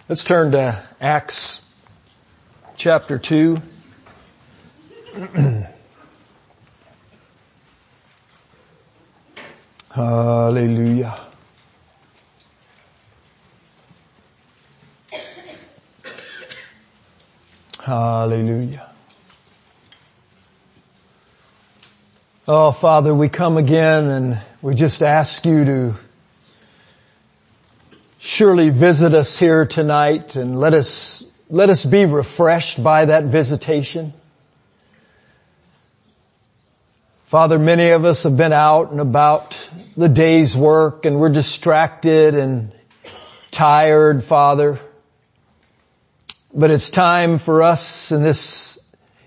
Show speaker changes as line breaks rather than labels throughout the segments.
Let's turn to Acts chapter 2. Hallelujah. Hallelujah. Oh, Father, we come again and we just ask you to surely visit us here tonight and let us be refreshed by that visitation. Father, many of us have been out and about the day's work and we're distracted and tired, Father. But it's time for us in this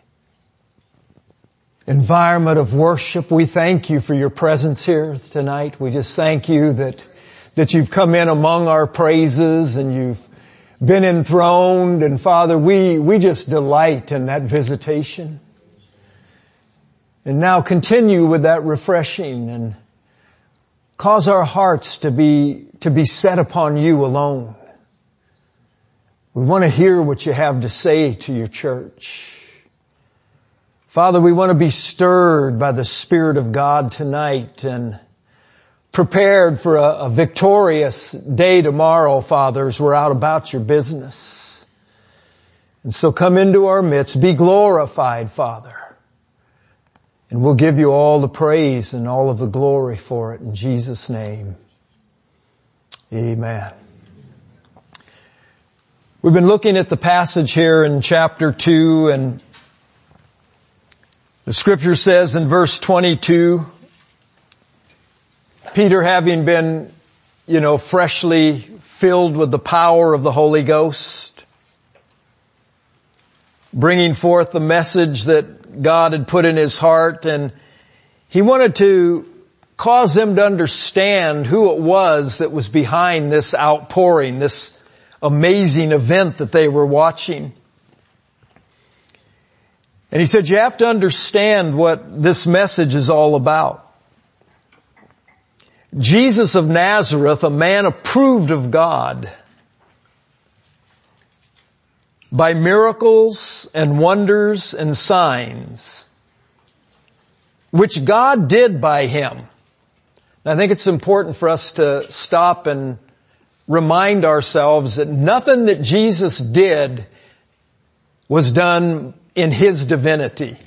environment of worship. We thank you for your presence here tonight. We just thank you that you've come in among our praises and you've been enthroned. And Father, we just delight in that visitation. And now continue with that refreshing and cause our hearts to be set upon you alone. We want to hear what you have to say to your church. Father, we want to be stirred by the Spirit of God tonight and prepared for a victorious day tomorrow, Father, as we're out about your business. And so come into our midst, be glorified, Father. And we'll give you all the praise and all of the glory for it in Jesus' name. Amen. We've been looking at the passage here in chapter 2, and the scripture says in verse 22, Peter, having been, freshly filled with the power of the Holy Ghost, bringing forth the message that God had put in his heart, and he wanted to cause them to understand who it was that was behind this outpouring, this amazing event that they were watching. And he said, you have to understand what this message is all about. Jesus of Nazareth, a man approved of God by miracles and wonders and signs, which God did by him. And I think it's important for us to stop and remind ourselves that nothing that Jesus did was done in his divinity.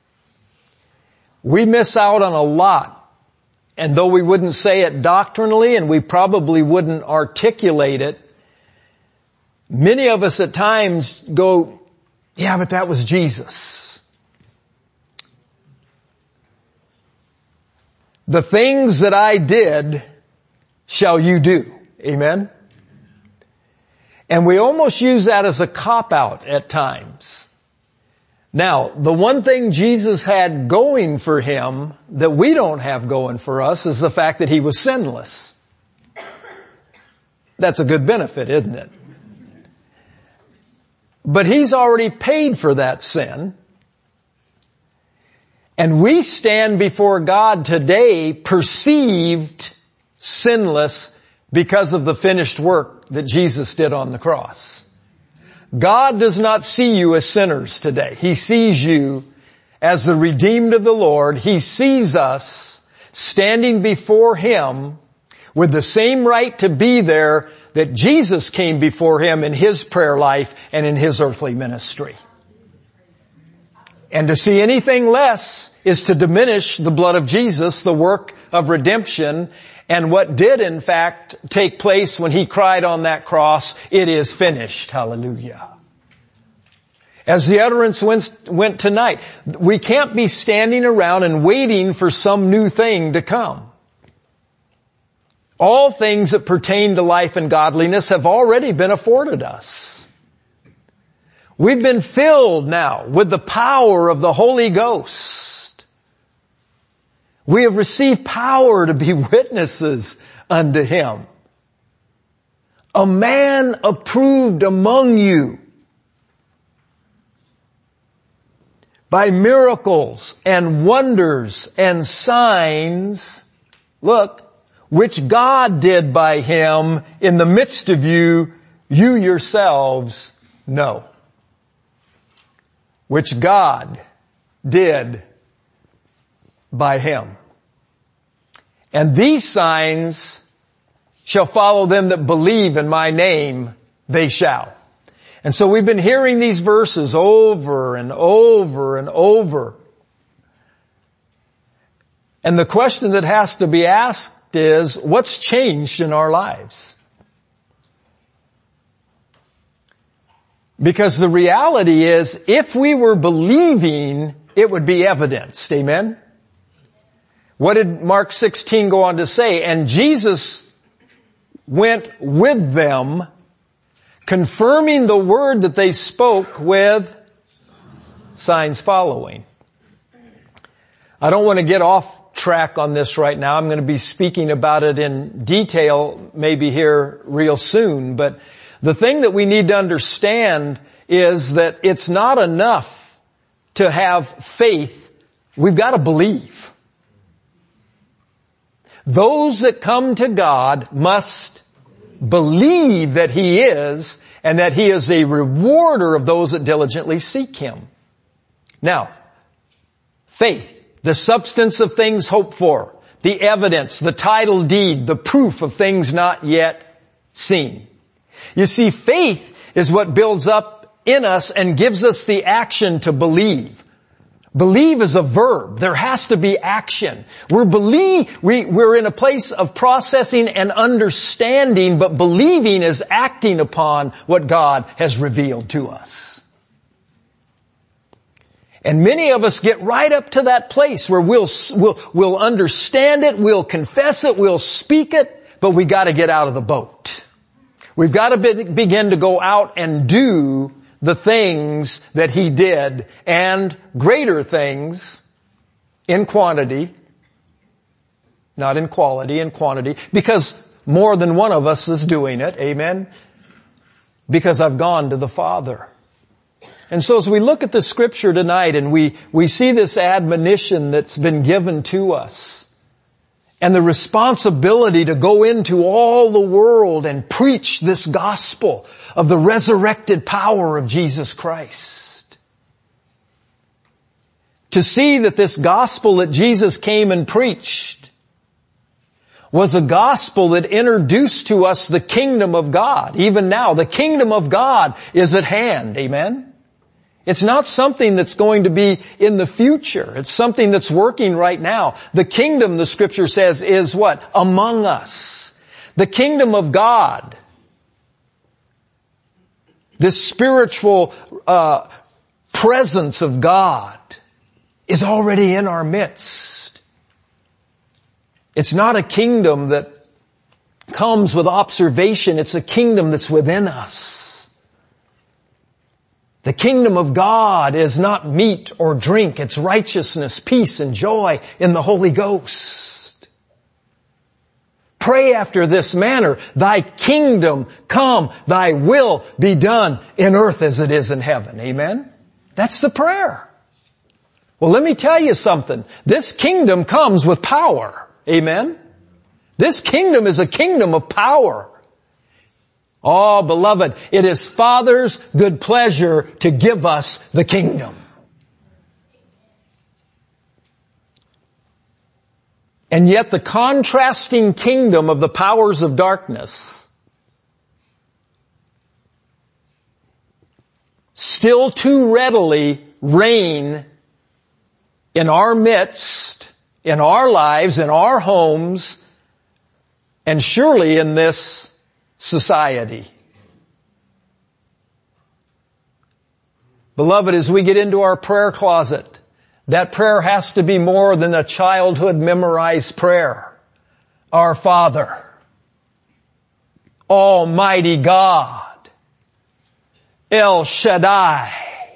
We miss out on a lot. And though we wouldn't say it doctrinally and we probably wouldn't articulate it, many of us at times go, yeah, but that was Jesus. The things that I did shall you do. Amen? And we almost use that as a cop-out at times. Now, the one thing Jesus had going for him that we don't have going for us is the fact that he was sinless. That's a good benefit, isn't it? But he's already paid for that sin. And we stand before God today perceived sinless because of the finished work that Jesus did on the cross. God does not see you as sinners today. He sees you as the redeemed of the Lord. He sees us standing before him with the same right to be there that Jesus came before him in his prayer life and in his earthly ministry. And to see anything less is to diminish the blood of Jesus, the work of redemption, and what did in fact take place when he cried on that cross, it is finished. Hallelujah. As the utterance went tonight, we can't be standing around and waiting for some new thing to come. All things that pertain to life and godliness have already been afforded us. We've been filled now with the power of the Holy Ghost. We have received power to be witnesses unto him. A man approved among you by miracles and wonders and signs, look, which God did by him in the midst of you you yourselves know, which God did by him. And these signs shall follow them that believe in my name, they shall. And so we've been hearing these verses over and over and over. And the question that has to be asked is, what's changed in our lives? Because the reality is, if we were believing, it would be evidenced. Amen? What did Mark 16 go on to say? And Jesus went with them, confirming the word that they spoke with signs following. I don't want to get off track on this right now. I'm going to be speaking about it in detail maybe here real soon. But the thing that we need to understand is that it's not enough to have faith. We've got to believe. Those that come to God must believe that He is, and that He is a rewarder of those that diligently seek Him. Now, faith, the substance of things hoped for, the evidence, the title deed, the proof of things not yet seen. You see, faith is what builds up in us and gives us the action to believe. Believe is a verb. There has to be action. We're in a place of processing and understanding, but believing is acting upon what God has revealed to us. And many of us get right up to that place where we'll understand it, we'll confess it, we'll speak it, but we got to get out of the boat. We've got to begin to go out and do the things that He did, and greater things in quantity, not in quality, in quantity, because more than one of us is doing it. Amen? Because I've gone to the Father. And so as we look at the scripture tonight and we see this admonition that's been given to us, and the responsibility to go into all the world and preach this gospel of the resurrected power of Jesus Christ. To see that this gospel that Jesus came and preached was a gospel that introduced to us the kingdom of God. Even now, the kingdom of God is at hand. Amen? It's not something that's going to be in the future. It's something that's working right now. The kingdom, the scripture says, is what? Among us. The kingdom of God. This spiritual presence of God is already in our midst. It's not a kingdom that comes with observation. It's a kingdom that's within us. The kingdom of God is not meat or drink. It's righteousness, peace, and joy in the Holy Ghost. Pray after this manner, thy kingdom come, thy will be done in earth as it is in heaven. Amen? That's the prayer. Well, let me tell you something. This kingdom comes with power. Amen? This kingdom is a kingdom of power. Oh, beloved, it is Father's good pleasure to give us the kingdom. And yet the contrasting kingdom of the powers of darkness still too readily reign in our midst, in our lives, in our homes, and surely in this society. Beloved, as we get into our prayer closet, that prayer has to be more than a childhood memorized prayer. Our Father, Almighty God, El Shaddai,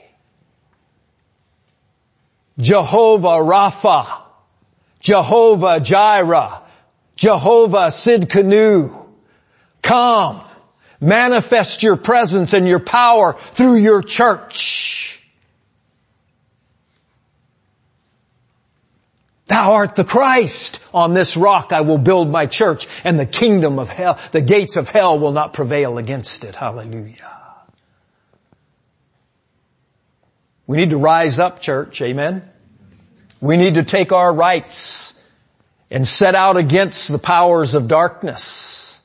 Jehovah Rapha, Jehovah Jireh, Jehovah Sidkenu. Come, manifest your presence and your power through your church. Thou art the Christ. On this rock I will build my church, and the kingdom of hell, the gates of hell will not prevail against it. Hallelujah. We need to rise up, church. Amen. We need to take our rights and set out against the powers of darkness.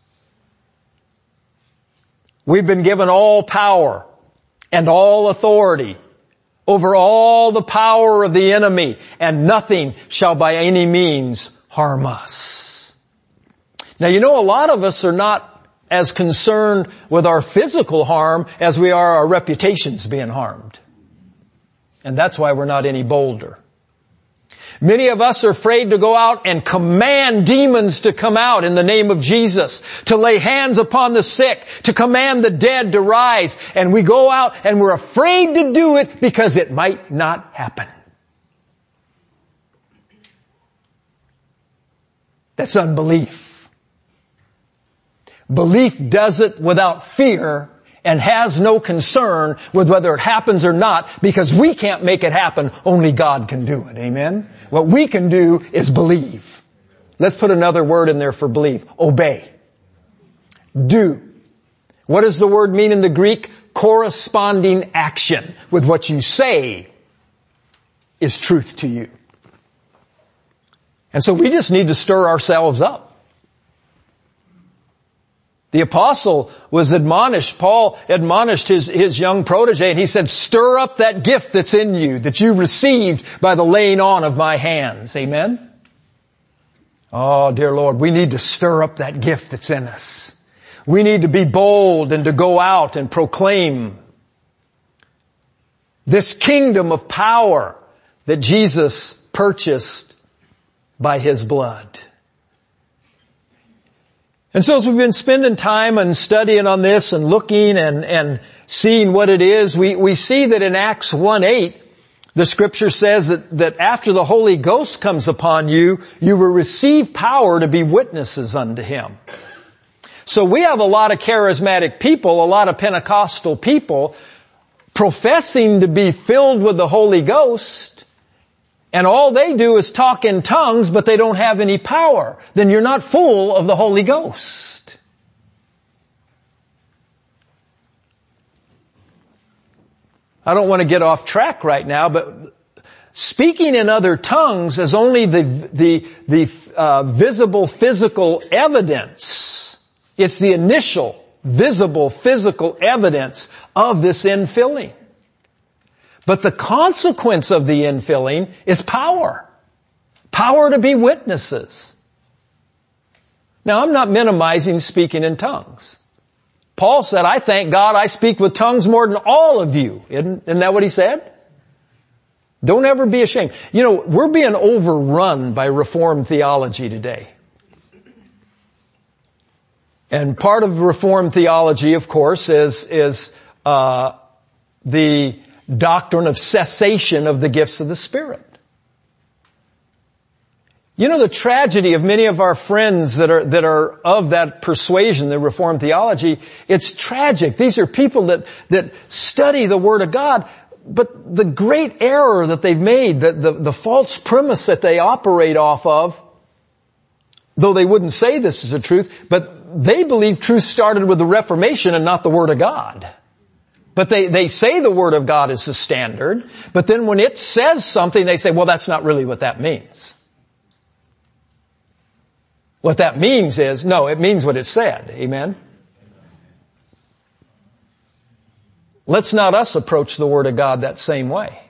We've been given all power and all authority over all the power of the enemy, and nothing shall by any means harm us. Now, you know, a lot of us are not as concerned with our physical harm as we are our reputations being harmed. And that's why we're not any bolder. Many of us are afraid to go out and command demons to come out in the name of Jesus, to lay hands upon the sick, to command the dead to rise. And we go out and we're afraid to do it because it might not happen. That's unbelief. Belief does it without fear and has no concern with whether it happens or not, because we can't make it happen. Only God can do it. Amen? What we can do is believe. Let's put another word in there for believe. Obey. Do. What does the word mean in the Greek? Corresponding action with what you say is truth to you. And so we just need to stir ourselves up. The apostle was admonished, Paul admonished his young protege, and he said, stir up that gift that's in you, that you received by the laying on of my hands. Amen? Oh, dear Lord, we need to stir up that gift that's in us. We need to be bold and to go out and proclaim this kingdom of power that Jesus purchased by His blood. And so as we've been spending time and studying on this and looking and seeing what it is, we see that in Acts 1:8, the scripture says that after the Holy Ghost comes upon you, you will receive power to be witnesses unto Him. So we have a lot of charismatic people, a lot of Pentecostal people professing to be filled with the Holy Ghost, and all they do is talk in tongues, but they don't have any power. Then you're not full of the Holy Ghost. I don't want to get off track right now, but speaking in other tongues is only the visible physical evidence. It's the initial visible physical evidence of this infilling. But the consequence of the infilling is power. Power to be witnesses. Now, I'm not minimizing speaking in tongues. Paul said, I thank God I speak with tongues more than all of you. Isn't that what he said? Don't ever be ashamed. You know, we're being overrun by Reformed theology today. And part of Reformed theology, of course, is the doctrine of cessation of the gifts of the Spirit. You know, the tragedy of many of our friends that are of that persuasion, the Reformed theology, it's tragic. These are people that study the Word of God, but the great error that they've made, the false premise that they operate off of, though they wouldn't say this is the truth, but they believe truth started with the Reformation and not the Word of God. But they say the Word of God is the standard, but then when it says something, they say, well, that's not really what that means. What that means is, no, it means what it said. Amen? Let's not us approach the Word of God that same way.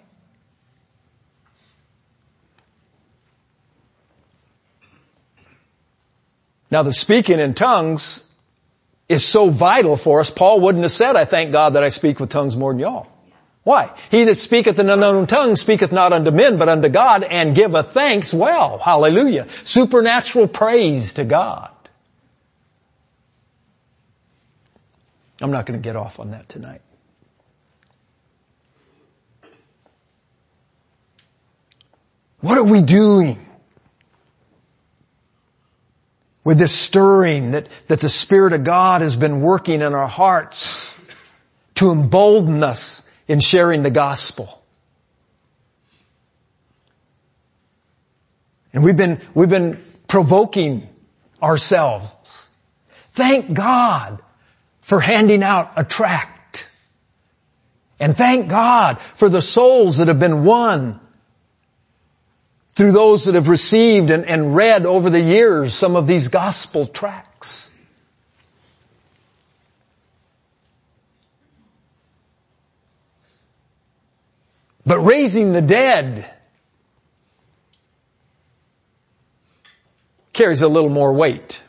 Now, the speaking in tongues is so vital for us. Paul wouldn't have said, I thank God that I speak with tongues more than y'all. Why? He that speaketh in an unknown tongue speaketh not unto men, but unto God, and giveth thanks well. Hallelujah. Supernatural praise to God. I'm not going to get off on that tonight. What are we doing with this stirring that the Spirit of God has been working in our hearts to embolden us in sharing the gospel? And we've been provoking ourselves. Thank God for handing out a tract. And thank God for the souls that have been won through those that have received and read over the years some of these gospel tracts. But raising the dead carries a little more weight.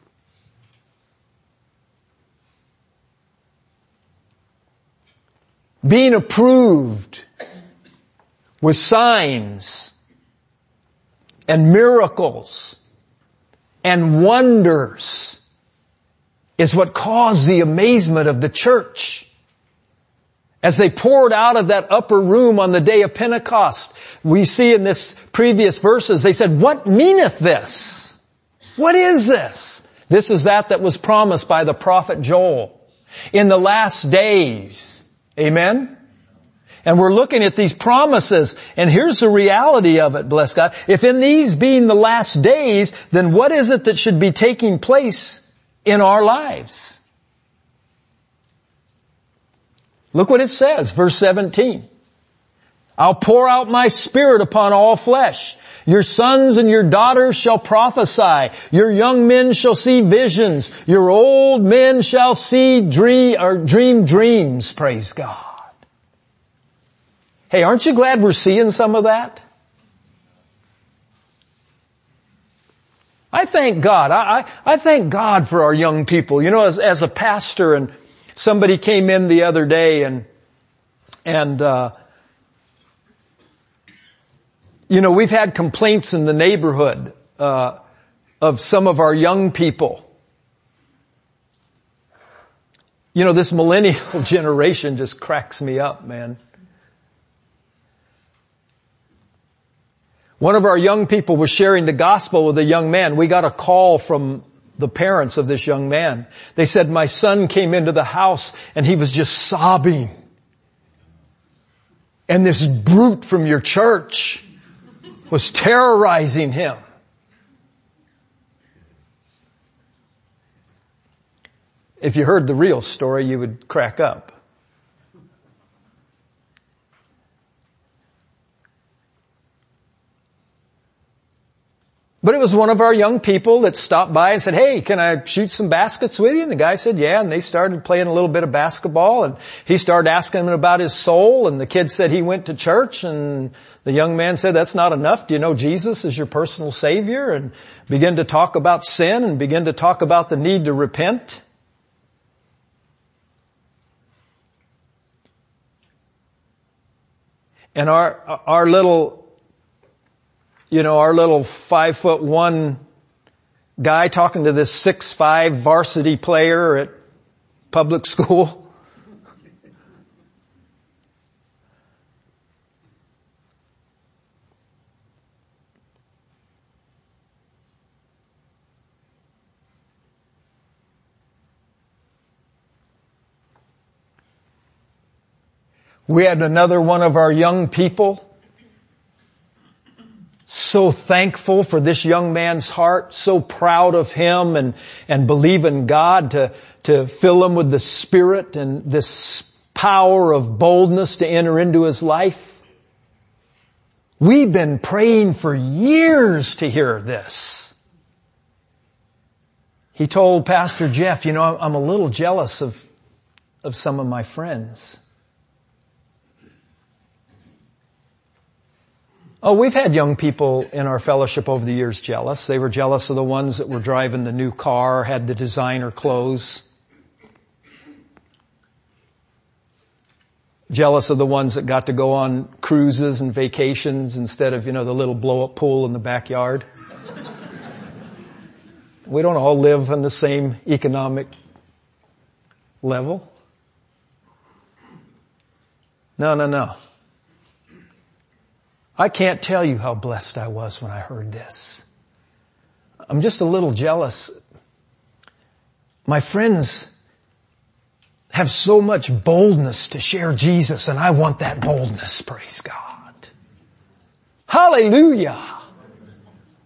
Being approved with signs and miracles and wonders is what caused the amazement of the church. As they poured out of that upper room on the day of Pentecost, we see in this previous verses, they said, "What meaneth this? What is this?" This is that was promised by the prophet Joel. In the last days. Amen? And we're looking at these promises, and here's the reality of it, bless God. If in these being the last days, then what is it that should be taking place in our lives? Look what it says, verse 17. "I'll pour out my spirit upon all flesh. Your sons and your daughters shall prophesy. Your young men shall see visions. Your old men shall dream dreams." Praise God. Hey, aren't you glad we're seeing some of that? I thank God. I thank God for our young people. You know, as a pastor, and somebody came in the other day and you know, we've had complaints in the neighborhood of some of our young people. You know, this millennial generation just cracks me up, man. One of our young people was sharing the gospel with a young man. We got a call from the parents of this young man. They said, "My son came into the house and he was just sobbing. And this brute from your church was terrorizing him." If you heard the real story, you would crack up. But it was one of our young people that stopped by and said, "Hey, can I shoot some baskets with you?" And the guy said, "Yeah." And they started playing a little bit of basketball, and he started asking him about his soul, and the kid said he went to church, and the young man said, "That's not enough. Do you know Jesus is your personal Savior?" And began to talk about sin and began to talk about the need to repent. And our little 5'1" guy talking to this 6'5" varsity player at public school. We had another one of our young people, so thankful for this young man's heart, so proud of him and believe in God to fill him with the Spirit and this power of boldness to enter into his life. We've been praying for years to hear this. He told Pastor Jeff, "You know, I'm a little jealous of some of my friends." Oh, we've had young people in our fellowship over the years jealous. They were jealous of the ones that were driving the new car, had the designer clothes. Jealous of the ones that got to go on cruises and vacations instead of, the little blow-up pool in the backyard. We don't all live on the same economic level. No. I can't tell you how blessed I was when I heard this. I'm just a little jealous. My friends have so much boldness to share Jesus, and I want that boldness, praise God. Hallelujah.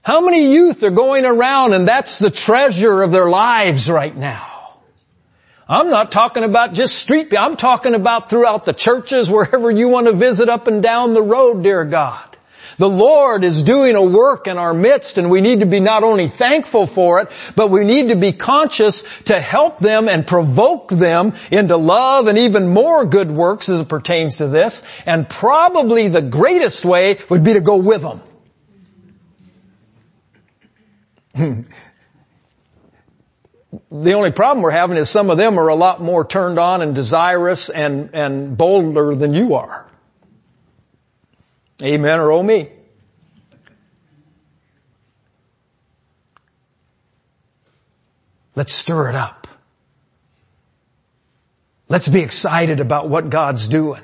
How many youth are going around and that's the treasure of their lives right now? I'm not talking about just street people. I'm talking about throughout the churches, wherever you want to visit up and down the road, dear God. The Lord is doing a work in our midst, and we need to be not only thankful for it, but we need to be conscious to help them and provoke them into love and even more good works as it pertains to this. And probably the greatest way would be to go with them. The only problem we're having is some of them are a lot more turned on and desirous and bolder than you are. Amen or oh me. Let's stir it up. Let's be excited about what God's doing.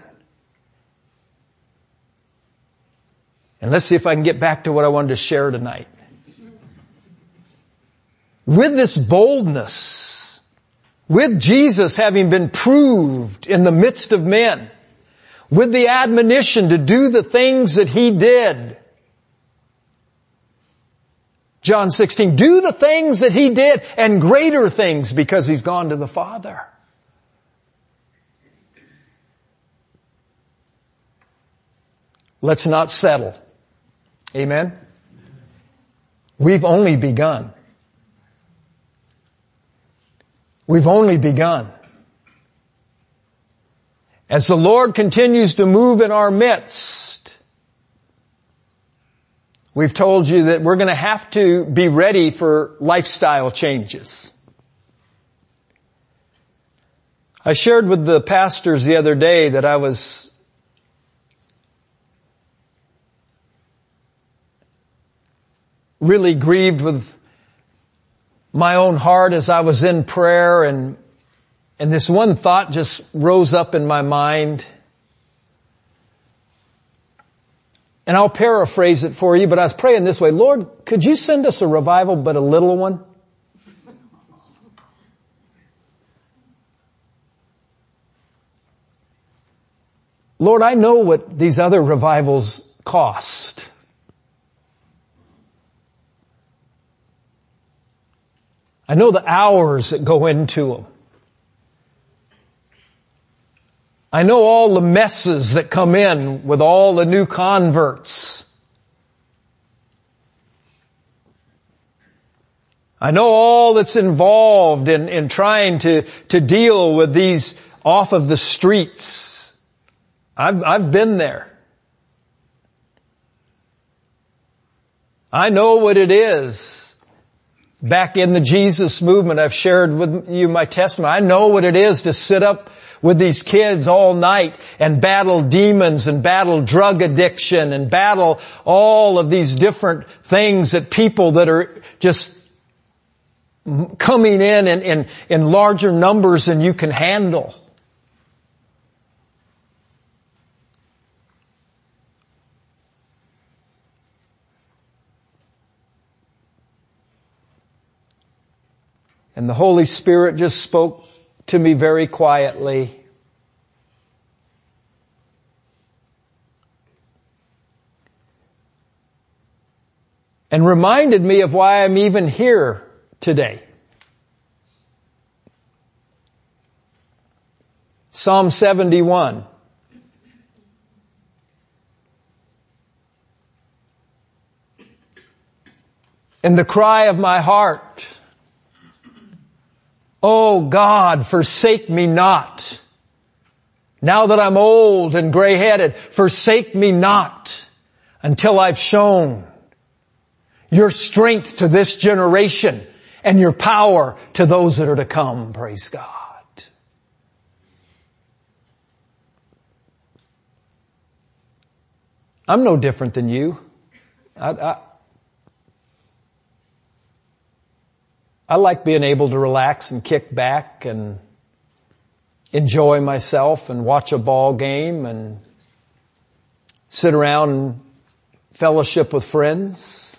And let's see if I can get back to what I wanted to share tonight. With this boldness, with Jesus having been proved in the midst of men, with the admonition to do the things that He did. John 16, do the things that He did and greater things because He's gone to the Father. Let's not settle. Amen? We've only begun. We've only begun. As the Lord continues to move in our midst, we've told you that we're going to have to be ready for lifestyle changes. I shared with the pastors the other day that I was really grieved with my own heart as I was in prayer, and this one thought just rose up in my mind. And I'll paraphrase it for you, but I was praying this way: Lord, could you send us a revival, but a little one? Lord, I know what these other revivals cost. I know the hours that go into them. I know all the messes that come in with all the new converts. I know all that's involved in trying to deal with these off of the streets. I've been there. I know what it is. Back in the Jesus movement, I've shared with you my testimony. I know what it is to sit up with these kids all night and battle demons and battle drug addiction and battle all of these different things that people that are just coming in larger numbers than you can handle. And the Holy Spirit just spoke to me very quietly. And reminded me of why I'm even here today. Psalm 71. And the cry of my heart, "Oh God, forsake me not. Now that I'm old and gray-headed, forsake me not until I've shown your strength to this generation and your power to those that are to come." Praise God. I'm no different than you. I like being able to relax and kick back and enjoy myself and watch a ball game and sit around and fellowship with friends.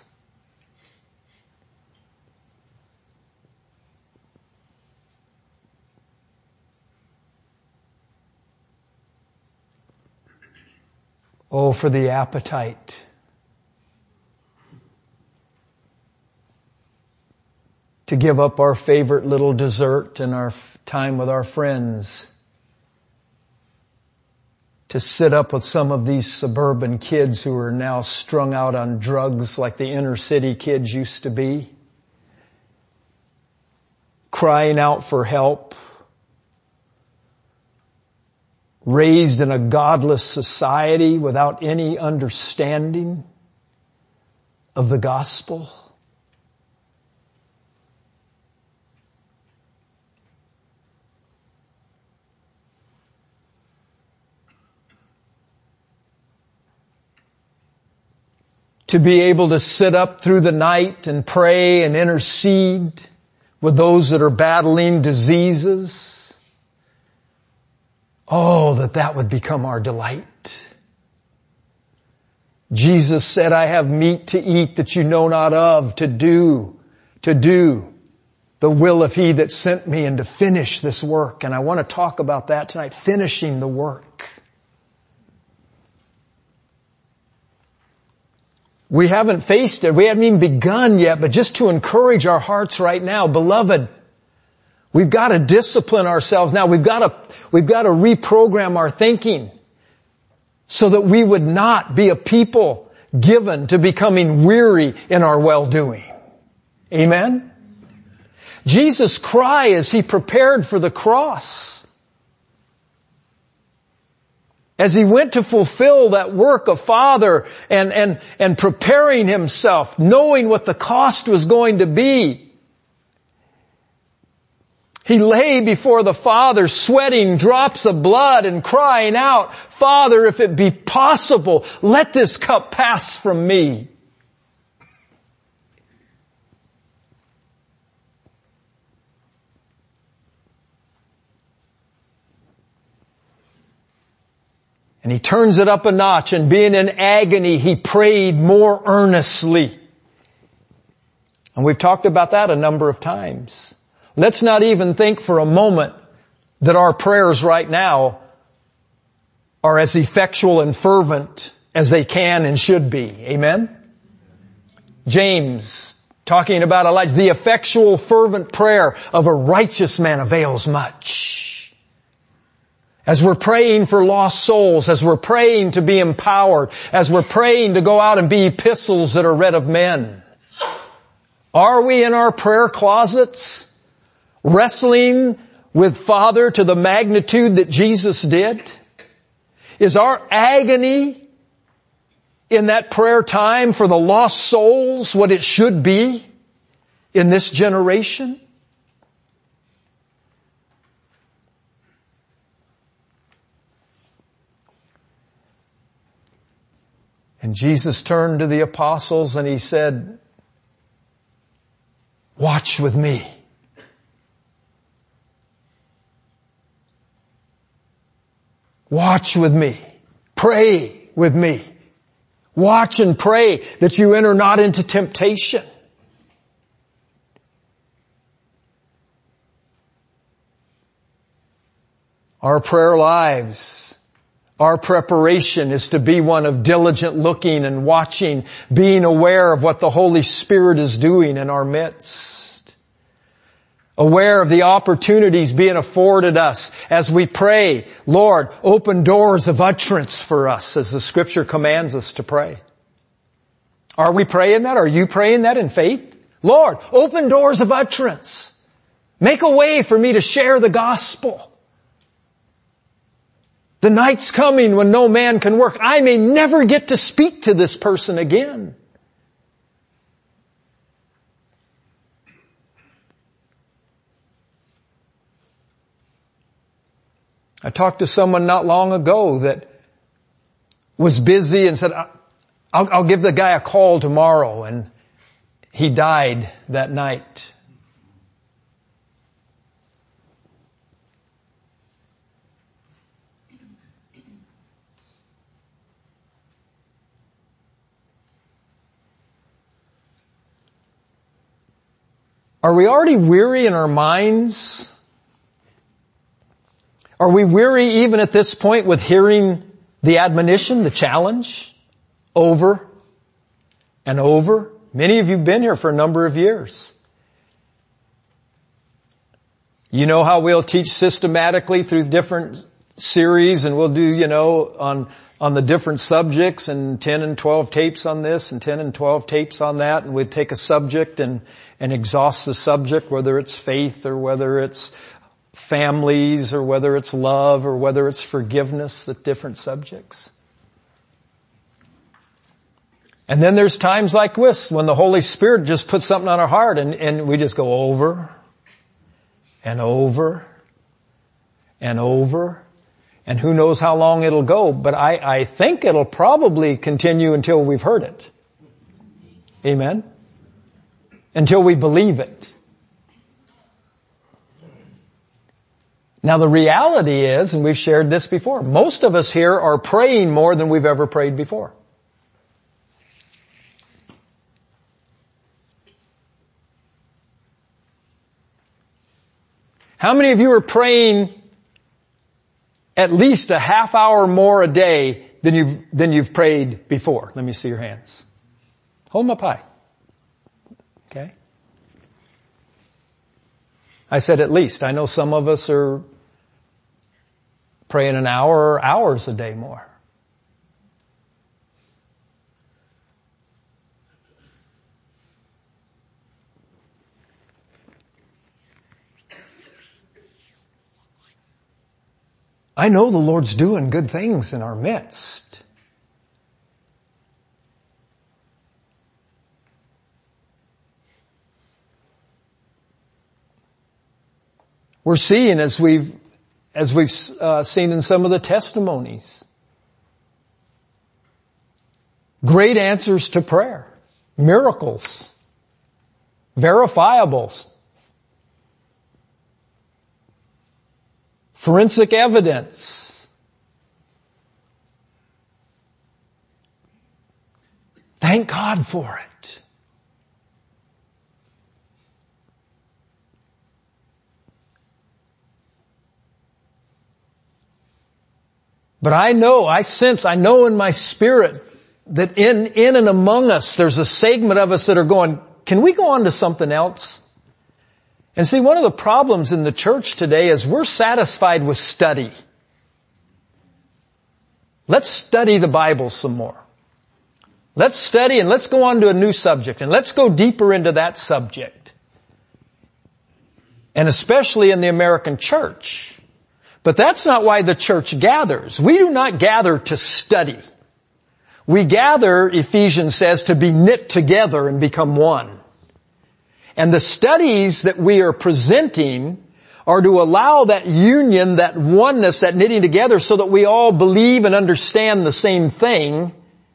Oh, for the appetite to give up our favorite little dessert and our time with our friends, to sit up with some of these suburban kids who are now strung out on drugs like the inner city kids used to be, crying out for help, raised in a godless society without any understanding of the gospel. To be able to sit up through the night and pray and intercede with those that are battling diseases. Oh, that would become our delight. Jesus said, I have meat to eat that you know not of, to do the will of He that sent me and to finish this work. And I want to talk about that tonight, finishing the work. We haven't faced it. We haven't even begun yet, but just to encourage our hearts right now, beloved, we've got to discipline ourselves now. We've got to reprogram our thinking so that we would not be a people given to becoming weary in our well-doing. Amen? Jesus' cry as He prepared for the cross, as He went to fulfill that work of Father and preparing Himself, knowing what the cost was going to be, He lay before the Father sweating drops of blood and crying out, Father, if it be possible, let this cup pass from me. And He turns it up a notch, and being in agony, He prayed more earnestly. And we've talked about that a number of times. Let's not even think for a moment that our prayers right now are as effectual and fervent as they can and should be. Amen? James, talking about Elijah, the effectual fervent prayer of a righteous man avails much. As we're praying for lost souls, as we're praying to be empowered, as we're praying to go out and be epistles that are read of men, are we in our prayer closets wrestling with Father to the magnitude that Jesus did? Is our agony in that prayer time for the lost souls what it should be in this generation? And Jesus turned to the apostles and He said, watch with me. Watch with me. Pray with me. Watch and pray that you enter not into temptation. Our prayer lives, our preparation is to be one of diligent looking and watching, being aware of what the Holy Spirit is doing in our midst. Aware of the opportunities being afforded us as we pray, Lord, open doors of utterance for us as the Scripture commands us to pray. Are we praying that? Are you praying that in faith? Lord, open doors of utterance. Make a way for me to share the gospel. The night's coming when no man can work. I may never get to speak to this person again. I talked to someone not long ago that was busy and said, I'll give the guy a call tomorrow, and he died that night. Are we already weary in our minds? Are we weary even at this point with hearing the admonition, the challenge, over and over? Many of you have been here for a number of years. You know how we'll teach systematically through different series, and we'll do, on the different subjects, and 10 and 12 tapes on this and 10 and 12 tapes on that, and we'd take a subject and exhaust the subject, whether it's faith or whether it's families or whether it's love or whether it's forgiveness, the different subjects. And then there's times like this when the Holy Spirit just puts something on our heart and we just go over and over and over. And who knows how long it'll go, but I think it'll probably continue until we've heard it. Amen? Until we believe it. Now the reality is, and we've shared this before, most of us here are praying more than we've ever prayed before. How many of you are praying at least a half hour more a day than you've prayed before? Let me see your hands. Hold them up high. Okay? I said at least. I know some of us are praying an hour or hours a day more. I know the Lord's doing good things in our midst. We're seeing, as we've seen in some of the testimonies, great answers to prayer, miracles, verifiables, forensic evidence. Thank God for it. But I know in my spirit that in and among us, there's a segment of us that are going, can we go on to something else? And see, one of the problems in the church today is we're satisfied with study. Let's study the Bible some more. Let's study and let's go on to a new subject and let's go deeper into that subject. And especially in the American church. But that's not why the church gathers. We do not gather to study. We gather, Ephesians says, to be knit together and become one. And the studies that we are presenting are to allow that union, that oneness, that knitting together so that we all believe and understand the same thing.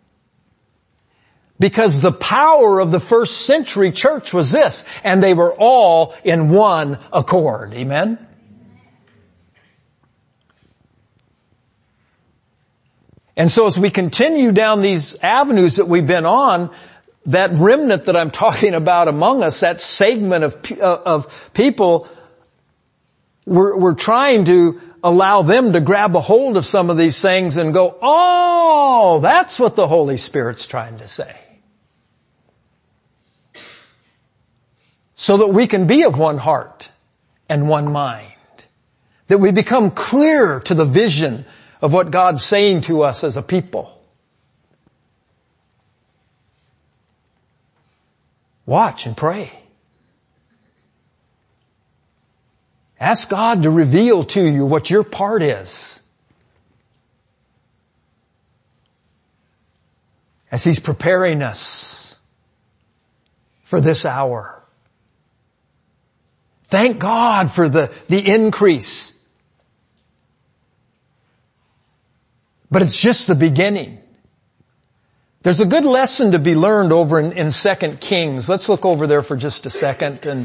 Because the power of the first century church was this, and they were all in one accord. Amen? And so as we continue down these avenues that we've been on, that remnant that I'm talking about among us, that segment of people, we're trying to allow them to grab a hold of some of these things and go, oh, that's what the Holy Spirit's trying to say. So that we can be of one heart and one mind. That we become clear to the vision of what God's saying to us as a people. Watch and pray. Ask God to reveal to you what your part is. As He's preparing us for this hour. Thank God for the increase. But it's just the beginning. There's a good lesson to be learned over in 2 Kings. Let's look over there for just a second. And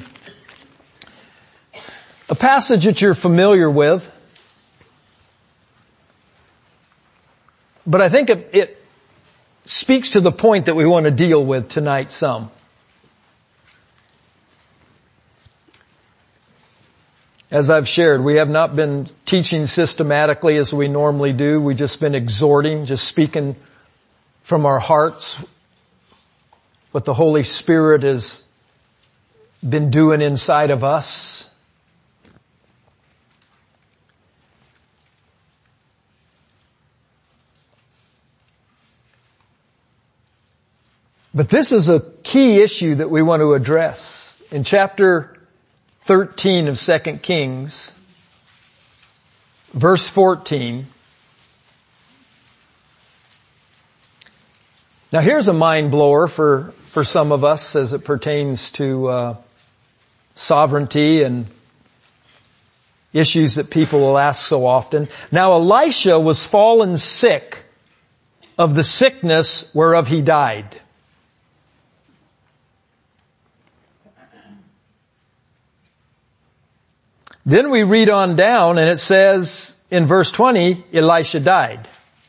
a passage that you're familiar with. But I think it speaks to the point that we want to deal with tonight some. As I've shared, we have not been teaching systematically as we normally do. We've just been exhorting, just speaking from our hearts what the Holy Spirit has been doing inside of us. But this is a key issue that we want to address. In chapter 13 of 2 Kings, verse 14. Now here's a mind blower for some of us as it pertains to sovereignty and issues that people will ask so often. Now Elisha was fallen sick of the sickness whereof he died. Then we read on down and it says in verse 20, Elisha died.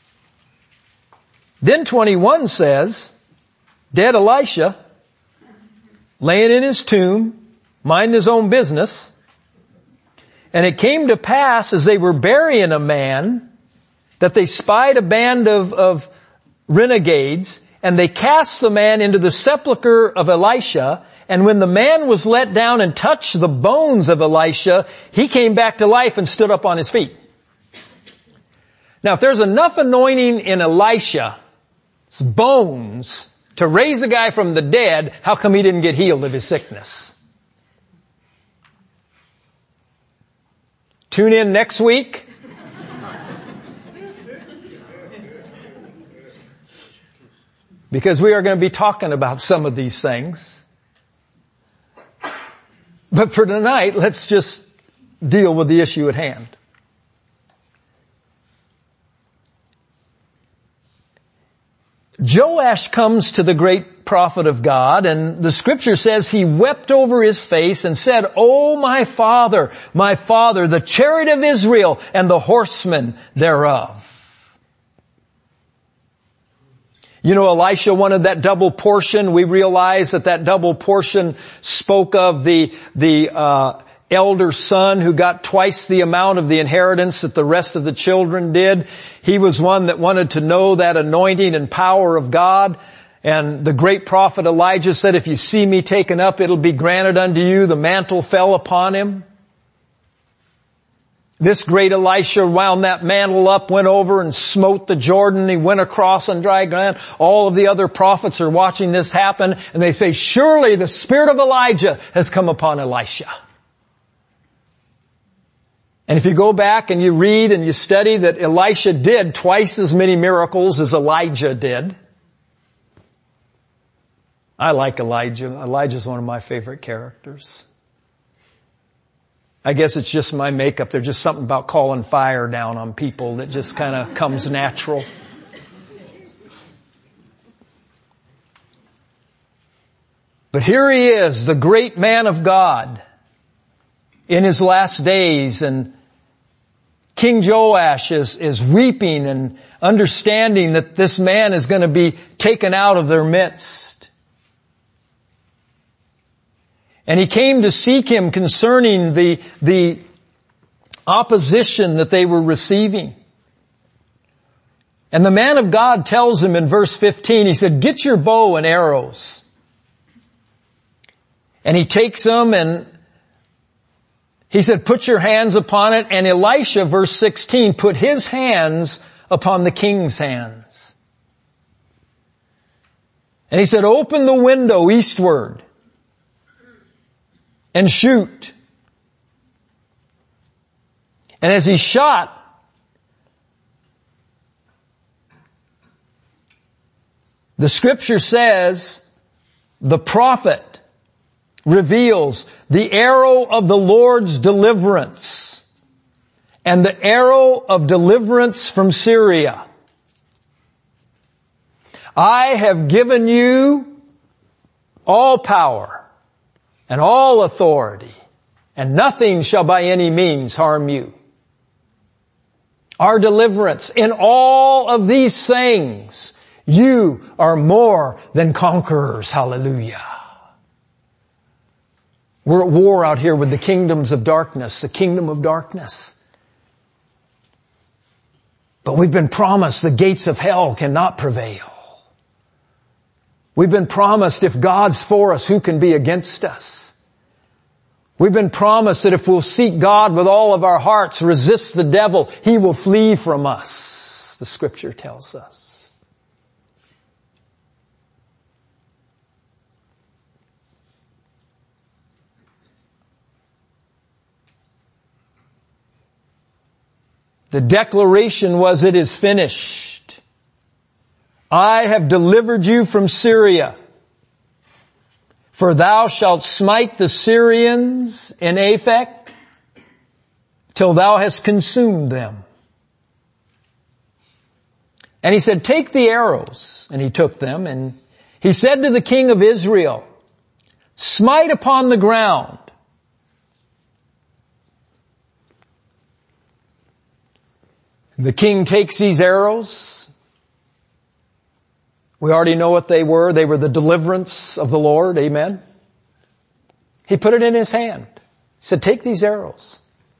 Then 21 says, dead Elisha, laying in his tomb, minding his own business. And it came to pass as they were burying a man that they spied a band of renegades, and they cast the man into the sepulchre of Elisha. And when the man was let down and touched the bones of Elisha, he came back to life and stood up on his feet. Now if there's enough anointing in Elisha's bones to raise a guy from the dead, how come he didn't get healed of his sickness? Tune in next week. Because we are going to be talking about some of these things. But for tonight, let's just deal with the issue at hand. Joash comes to the great prophet of God, and the scripture says he wept over his face and said, "O my father, the chariot of Israel and the horsemen thereof." You know, Elisha wanted that double portion. We realize that double portion spoke of the elder son who got twice the amount of the inheritance that the rest of the children did. He was one that wanted to know that anointing and power of God. And the great prophet Elijah said, "If you see me taken up, it'll be granted unto you." The mantle fell upon him. This great Elisha wound that mantle up, went over and smote the Jordan. He went across on dry ground. All of the other prophets are watching this happen, and they say, "Surely the spirit of Elijah has come upon Elisha." And if you go back and you read and you study that Elisha did twice as many miracles as Elijah did. I like Elijah. Elijah's one of my favorite characters. I guess it's just my makeup. There's just something about calling fire down on people that just kind of comes natural. But here he is, the great man of God in his last days, and King Joash is weeping and understanding that this man is going to be taken out of their midst. And he came to seek him concerning the opposition that they were receiving. And the man of God tells him in verse 15, he said, "Get your bow and arrows." And he takes them and he said, "Put your hands upon it." And Elisha, verse 16, put his hands upon the king's hands. And he said, "Open the window eastward and shoot." And as he shot, the scripture says, the prophet reveals the arrow of the Lord's deliverance and the arrow of deliverance from Syria. "I have given you all power and all authority, and nothing shall by any means harm you." Our deliverance in all of these things, you are more than conquerors. Hallelujah. We're at war out here with the kingdoms of darkness, the kingdom of darkness. But we've been promised the gates of hell cannot prevail. We've been promised if God's for us, who can be against us? We've been promised that if we'll seek God with all of our hearts, resist the devil, he will flee from us, the scripture tells us. The declaration was, it is finished. I have delivered you from Syria. For thou shalt smite the Syrians in Aphek till thou hast consumed them. And he said, take the arrows. And he took them, and he said to the king of Israel, smite upon the ground. The king takes these arrows. We already know what they were. They were the deliverance of the Lord. Amen. He put it in his hand. He said, take these arrows.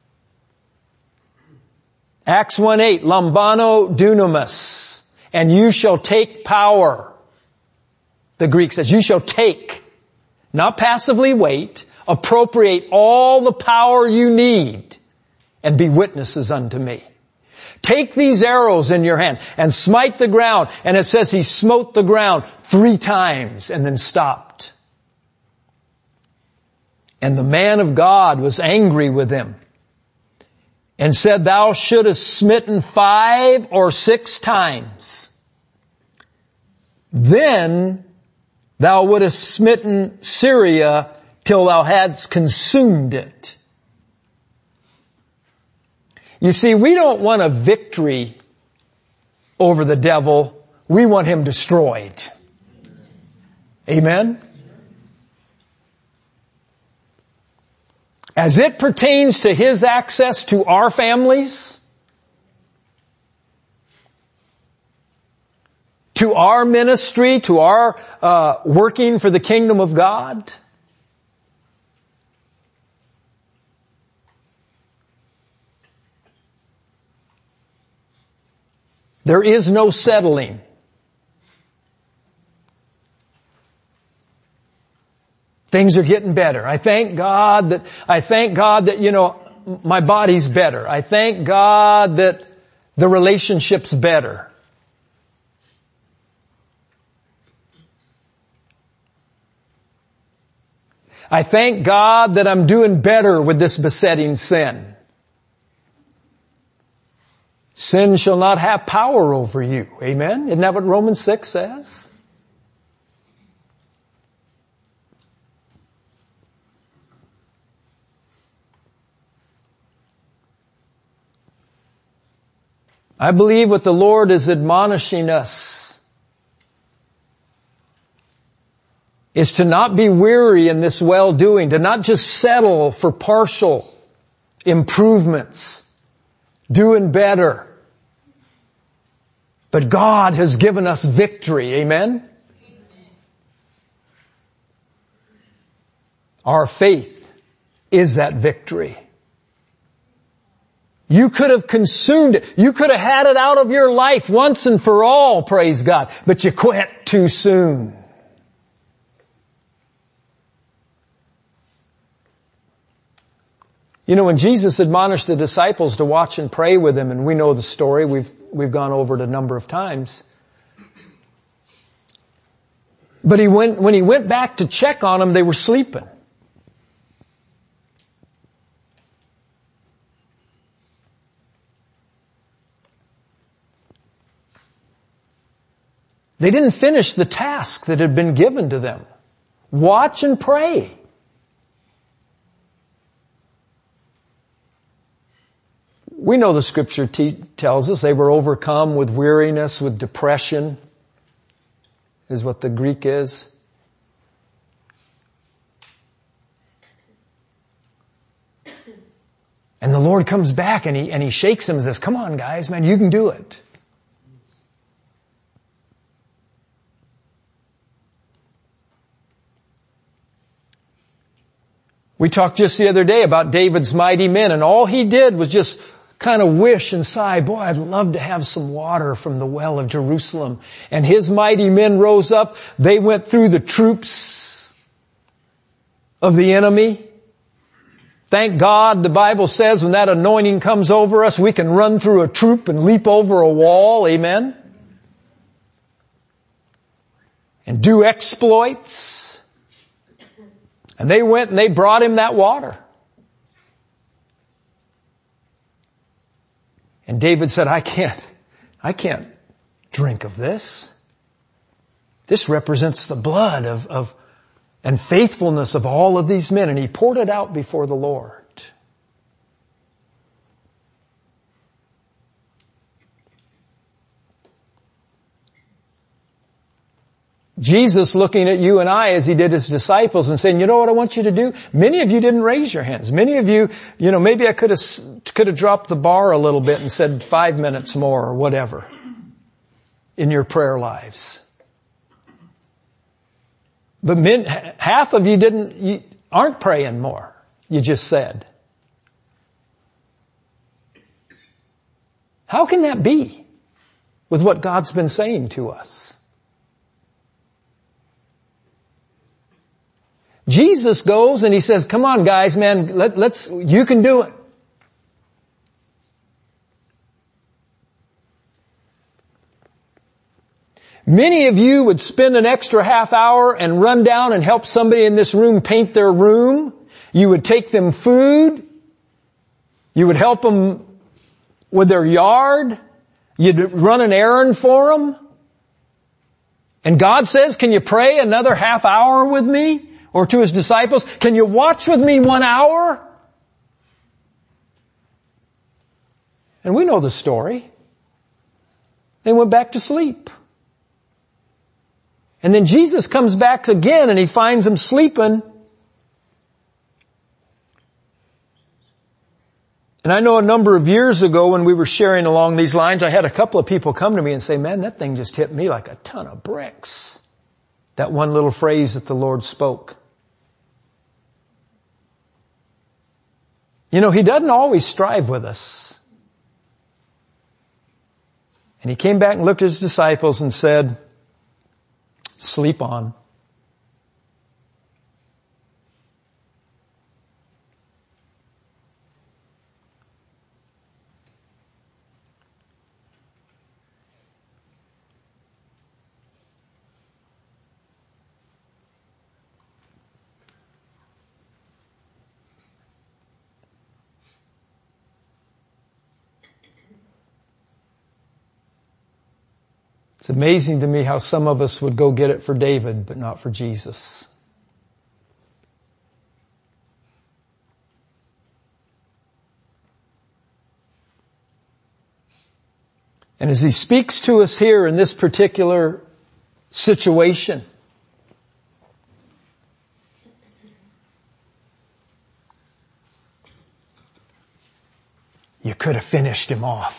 Acts 1:8, lambano dunamis, and you shall take power. The Greek says, you shall take, not passively wait, appropriate all the power you need and be witnesses unto me. Take these arrows in your hand and smite the ground. And it says he smote the ground 3 times and then stopped. And the man of God was angry with him and said, thou shouldest smitten 5 or 6 times. Then thou wouldest smitten Syria till thou hadst consumed it. You see, we don't want a victory over the devil. We want him destroyed. Amen? As it pertains to his access to our families, to our ministry, to our working for the kingdom of God, there is no settling. Things are getting better. I thank God that, you know, my body's better. I thank God that the relationship's better. I thank God that I'm doing better with this besetting sin. Sin shall not have power over you. Amen? Isn't that what Romans 6 says? I believe what the Lord is admonishing us is to not be weary in this well-doing, to not just settle for partial improvements, doing better. But God has given us victory. Amen? Our faith is that victory. You could have consumed it. You could have had it out of your life once and for all, praise God. But you quit too soon. You know, when Jesus admonished the disciples to watch and pray with him, and we know the story, we've gone over it a number of times. But when he went back to check on them, they were sleeping. They didn't finish the task that had been given to them. Watch and pray. We know the scripture tells us they were overcome with weariness, with depression, is what the Greek is. And the Lord comes back and he shakes them and says, come on guys, man, you can do it. We talked just the other day about David's mighty men, and all he did was just kind of wish and sigh, boy, I'd love to have some water from the well of Jerusalem. And his mighty men rose up. They went through the troops of the enemy. Thank God, the Bible says when that anointing comes over us, we can run through a troop and leap over a wall. Amen? And do exploits. And they went and they brought him that water. And David said, I can't drink of this. This represents the blood of and faithfulness of all of these men. And he poured it out before the Lord. Jesus looking at you and I as he did his disciples and saying, you know what I want you to do? Many of you didn't raise your hands. Many of you, maybe I could have dropped the bar a little bit and said 5 minutes more or whatever in your prayer lives. But half of you aren't praying more. You just said. How can that be with what God's been saying to us? Jesus goes and he says, come on guys, man, you can do it. Many of you would spend an extra half hour and run down and help somebody in this room paint their room. You would take them food. You would help them with their yard. You'd run an errand for them. And God says, can you pray another half hour with me? Or to his disciples, can you watch with me 1 hour? And we know the story. They went back to sleep. And then Jesus comes back again and he finds them sleeping. And I know a number of years ago when we were sharing along these lines, I had a couple of people come to me and say, man, that thing just hit me like a ton of bricks. That one little phrase that the Lord spoke. He doesn't always strive with us. And he came back and looked at his disciples and said, sleep on. It's amazing to me how some of us would go get it for David, but not for Jesus. And as he speaks to us here in this particular situation, you could have finished him off.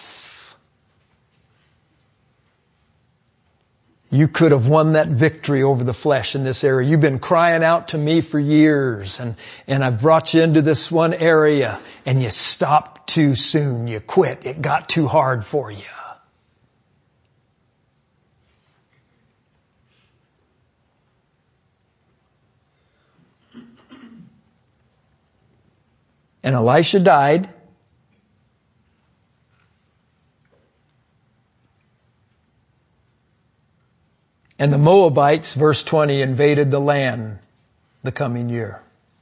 You could have won that victory over the flesh in this area. You've been crying out to me for years and I've brought you into this one area and you stopped too soon. You quit. It got too hard for you. And Elisha died. And the Moabites, verse 20, invaded the land the coming year.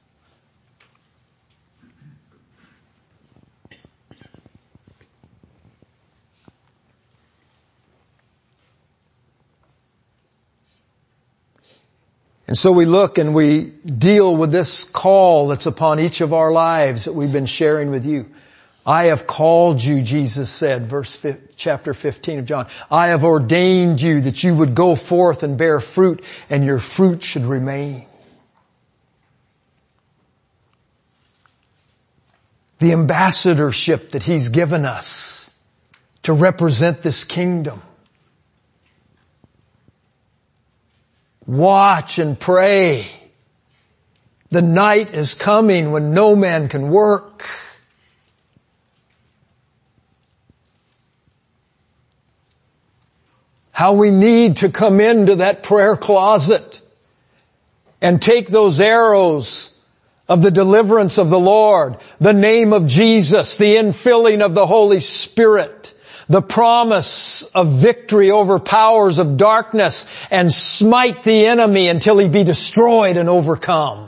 And so we look and we deal with this call that's upon each of our lives that we've been sharing with you. I have called you, Jesus said, chapter 15 of John. I have ordained you that you would go forth and bear fruit, and your fruit should remain. The ambassadorship that he's given us to represent this kingdom. Watch and pray. The night is coming when no man can work. How we need to come into that prayer closet and take those arrows of the deliverance of the Lord, the name of Jesus, the infilling of the Holy Spirit, the promise of victory over powers of darkness, and smite the enemy until he be destroyed and overcome.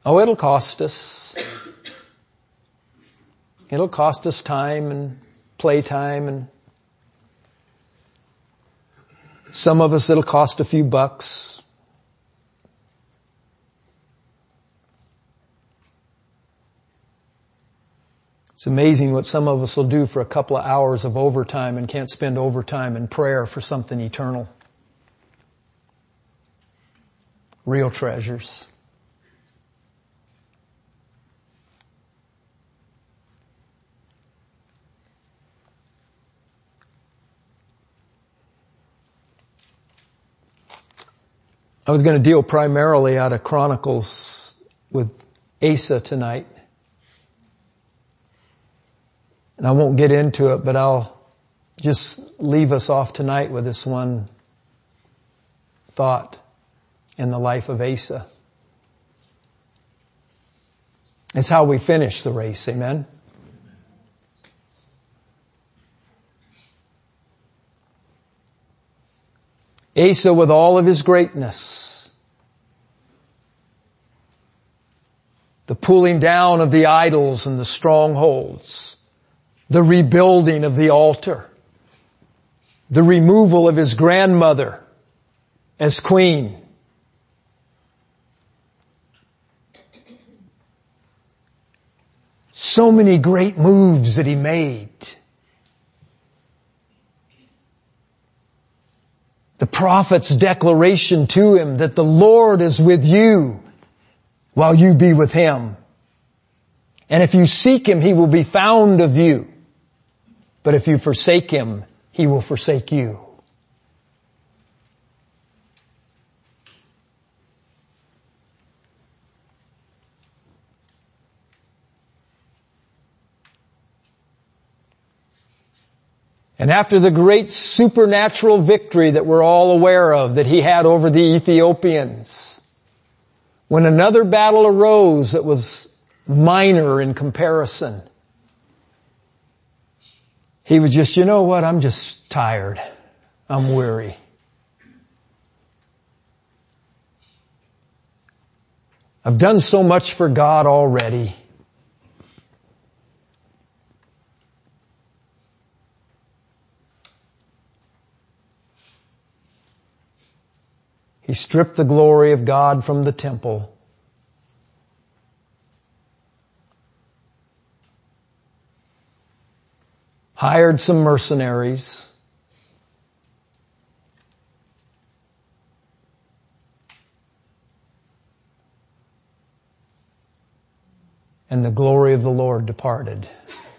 Oh, it'll cost us. It'll cost us time and playtime, and some of us it'll cost a few bucks. It's amazing what some of us will do for a couple of hours of overtime and can't spend overtime in prayer for something eternal. Real treasures. I was going to deal primarily out of Chronicles with Asa tonight. And I won't get into it, but I'll just leave us off tonight with this one thought in the life of Asa. It's how we finish the race, amen? Asa, with all of his greatness, the pulling down of the idols and the strongholds, the rebuilding of the altar, the removal of his grandmother as queen, so many great moves that he made. The prophet's declaration to him that the Lord is with you while you be with him. And if you seek him, he will be found of you. But if you forsake him, he will forsake you. And after the great supernatural victory that we're all aware of that he had over the Ethiopians, when another battle arose that was minor in comparison, he was just, you know what, I'm just tired. I'm weary. I've done so much for God already. He stripped the glory of God from the temple. Hired some mercenaries. And the glory of the Lord departed.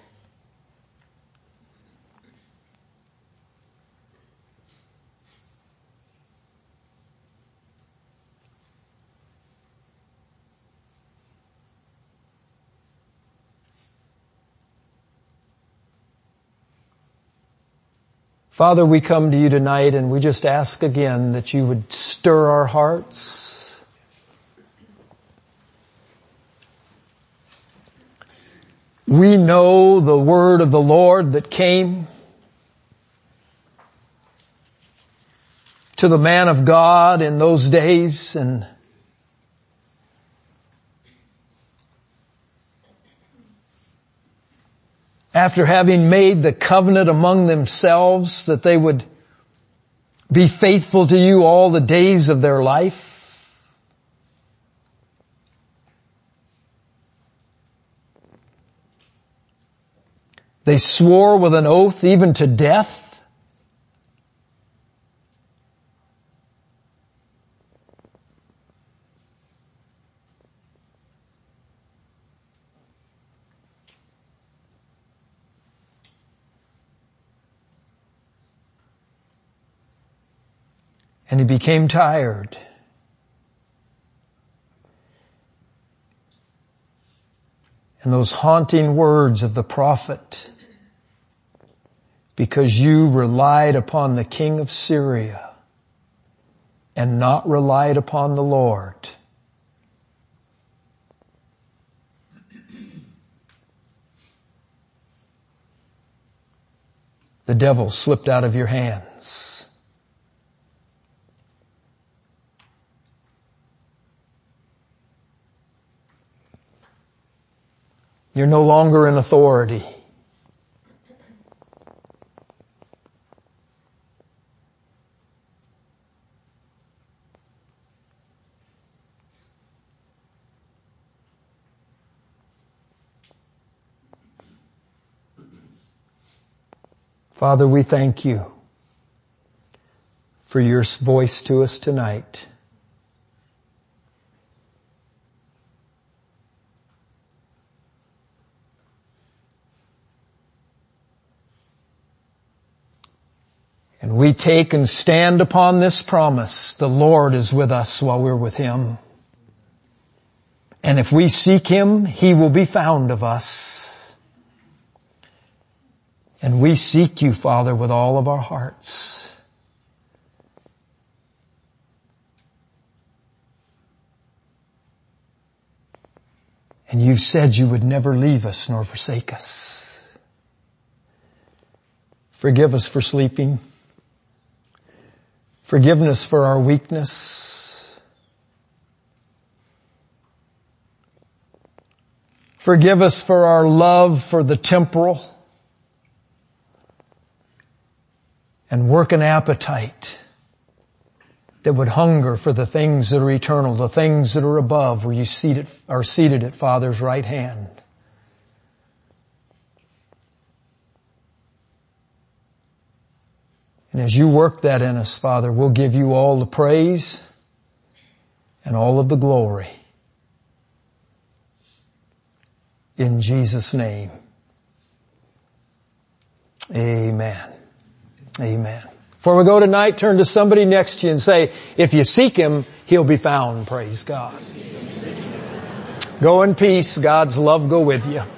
Father, we come to you tonight and we just ask again that you would stir our hearts. We know the word of the Lord that came to the man of God in those days, and after having made the covenant among themselves that they would be faithful to you all the days of their life, they swore with an oath even to death. And he became tired. And those haunting words of the prophet, because you relied upon the king of Syria and not relied upon the Lord. The devil slipped out of your hands. You're no longer in authority. Father, we thank you for your voice to us tonight. And we take and stand upon this promise. The Lord is with us while we're with Him. And if we seek Him, He will be found of us. And we seek you, Father, with all of our hearts. And you've said you would never leave us nor forsake us. Forgive us for sleeping. Forgiveness for our weakness. Forgive us for our love for the temporal. And work an appetite that would hunger for the things that are eternal, the things that are above, where you are seated at Father's right hand. And as you work that in us, Father, we'll give you all the praise and all of the glory. In Jesus' name. Amen. Amen. Before we go tonight, turn to somebody next to you and say, if you seek Him, He'll be found. Praise God. Go in peace. God's love go with you.